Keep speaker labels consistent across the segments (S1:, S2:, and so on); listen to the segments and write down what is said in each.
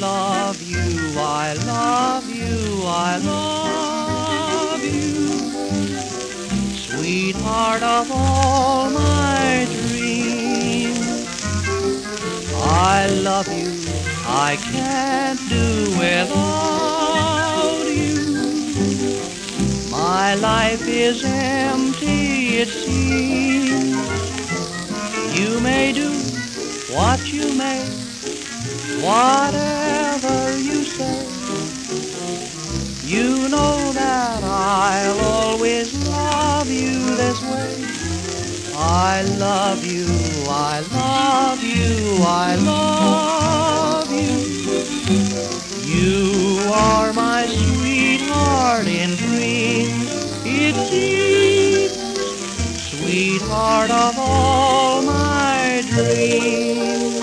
S1: love you, I love you, I love you, sweetheart of all my dreams. I love you, I can't do without you. My life is empty, it seems. You may do what you may, whatever you say. You know that I'll always love you this way. I love you, I love you, I love you. You are my sweetheart in dreams, it seems, sweetheart of all my dreams.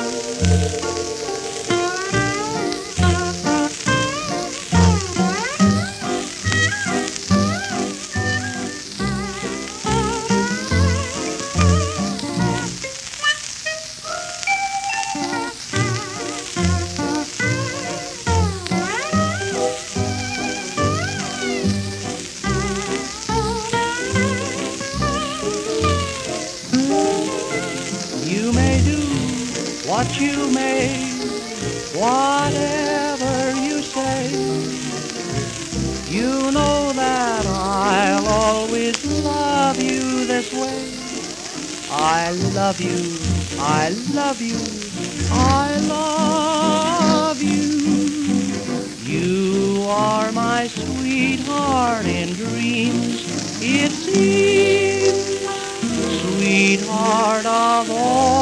S1: You may do what you may, whatever you say. You know that I'll always love you this way. I love you, I love you, I love you. You are my sweetheart in dreams, it seems, sweetheart of all